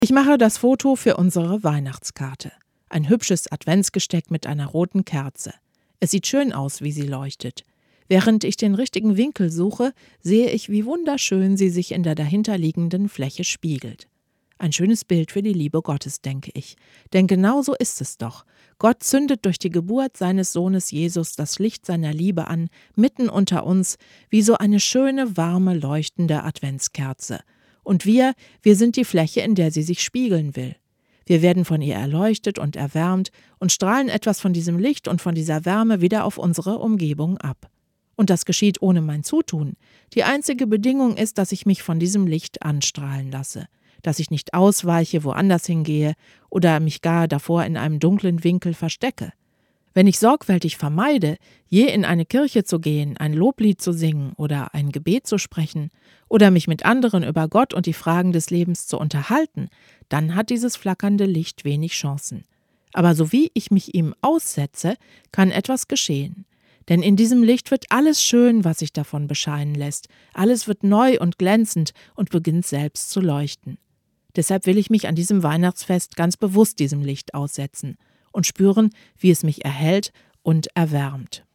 Ich mache das Foto für unsere Weihnachtskarte. Ein hübsches Adventsgesteck mit einer roten Kerze. Es sieht schön aus, wie sie leuchtet. Während ich den richtigen Winkel suche, sehe ich, wie wunderschön sie sich in der dahinterliegenden Fläche spiegelt. Ein schönes Bild für die Liebe Gottes, denke ich. Denn genau so ist es doch. Gott zündet durch die Geburt seines Sohnes Jesus das Licht seiner Liebe an, mitten unter uns, wie so eine schöne, warme, leuchtende Adventskerze. Und wir sind die Fläche, in der sie sich spiegeln will. Wir werden von ihr erleuchtet und erwärmt und strahlen etwas von diesem Licht und von dieser Wärme wieder auf unsere Umgebung ab. Und das geschieht ohne mein Zutun. Die einzige Bedingung ist, dass ich mich von diesem Licht anstrahlen lasse, dass ich nicht ausweiche, woanders hingehe oder mich gar davor in einem dunklen Winkel verstecke. Wenn ich sorgfältig vermeide, je in eine Kirche zu gehen, ein Loblied zu singen oder ein Gebet zu sprechen oder mich mit anderen über Gott und die Fragen des Lebens zu unterhalten, dann hat dieses flackernde Licht wenig Chancen. Aber sowie ich mich ihm aussetze, kann etwas geschehen. Denn in diesem Licht wird alles schön, was sich davon bescheinen lässt. Alles wird neu und glänzend und beginnt selbst zu leuchten. Deshalb will ich mich an diesem Weihnachtsfest ganz bewusst diesem Licht aussetzen und spüren, wie es mich erhellt und erwärmt.